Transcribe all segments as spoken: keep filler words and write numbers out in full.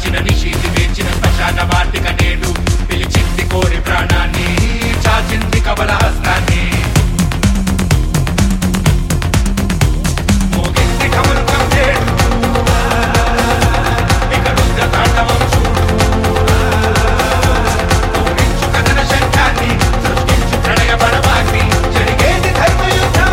దాచిన నిషీది వేచిన శ్మశాన వాటిక నేడు పిలిచింది కోరి ప్రాణాన్ని చాచింది కబల హస్తాన్ని మోగింది కమలకం నేడు ఇక రుద్ర తాండవం చూడు పూరించు కథన శంఖాన్ని సృష్టించు ప్రణయ బలవాన్ని జరిగేది ధర్మయుద్ధం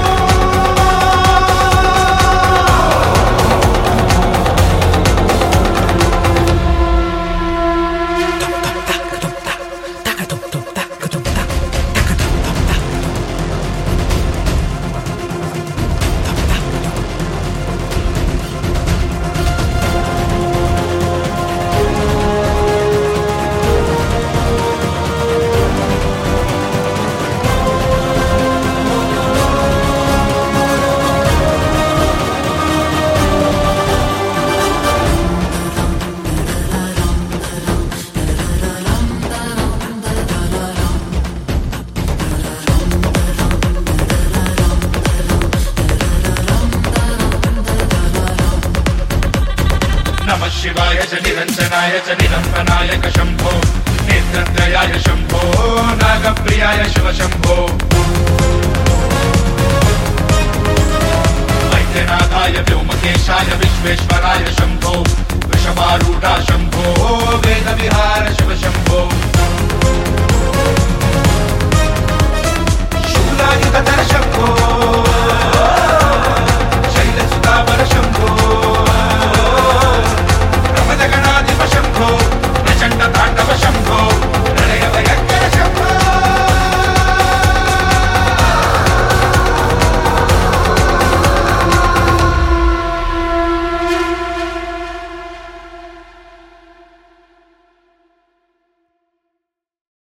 नमः शिवाय च निरञ्जनाय च निरम्बनायक शम्भो नेत्रत्रयाय शम्भो नागप्रियाय शिव शम्भो